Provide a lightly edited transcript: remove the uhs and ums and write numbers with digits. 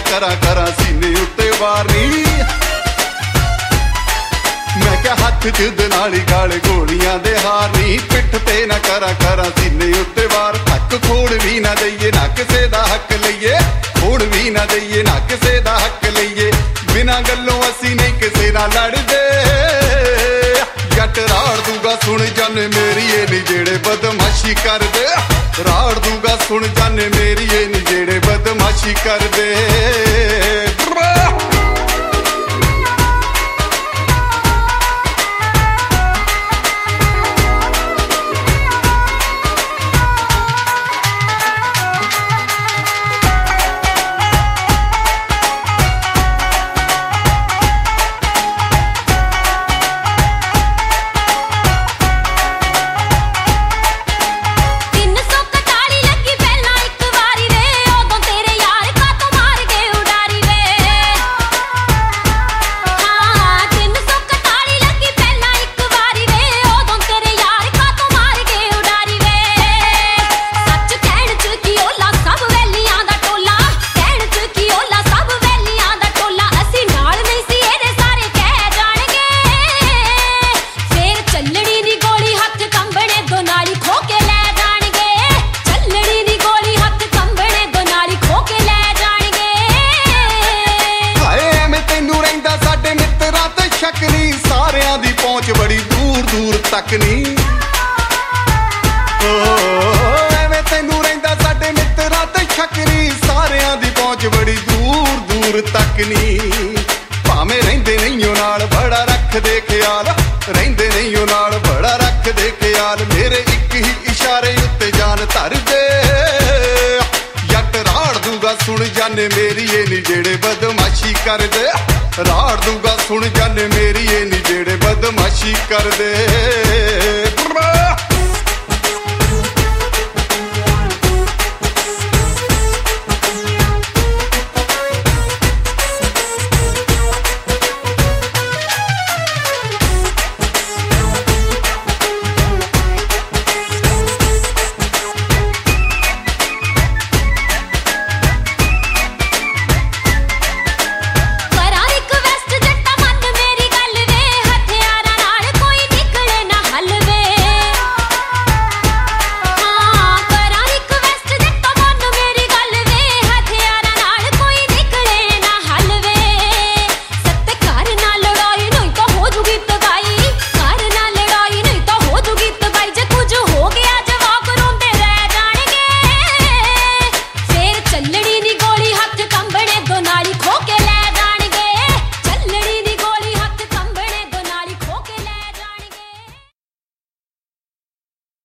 करा करा सीने उत्ते वार नी। मैं क्या हथ च दनाली गाल गोलियां दे हार नी। पिठ ते ना करा करा सीने उत्ते वार। हक खोड़ भी ना दईए ना किसे दा हक लईए, खोड़ भी ना दईए ना किसे दा हक लईए। बिना गल्लों असी नहीं किसे ना लड़दे। जट राड़ दूगा सुन जाने मेरी ये नी जेड़े बदमाशी कर दे। राड़ दूगा सुन जाने मेरी ये नी जेड़े बदमाशी कर दे। बड़ी दूर दूर तक नी एवें तैनू रहिंदा साडे मित्तरां ते शक नी। सारियां दी पहुंच बड़ी दूर दूर तक नी। भावें रहिंदे नहीं नाल बड़ा रखदे ख्याल, रहिंदे नहीं नाल बड़ा रखदे ख्याल। मेरे एक ही इशारे उत्ते जान धर दे। जट राड़ दूगा सुन जाने मेरी ये नी जेड़े बदमाशी कर दे। राड़ दूगा सुन जाने मेरी ये नी जेड़े बदमाशी कर दे। ਚੱਲਣੀ ਨੀ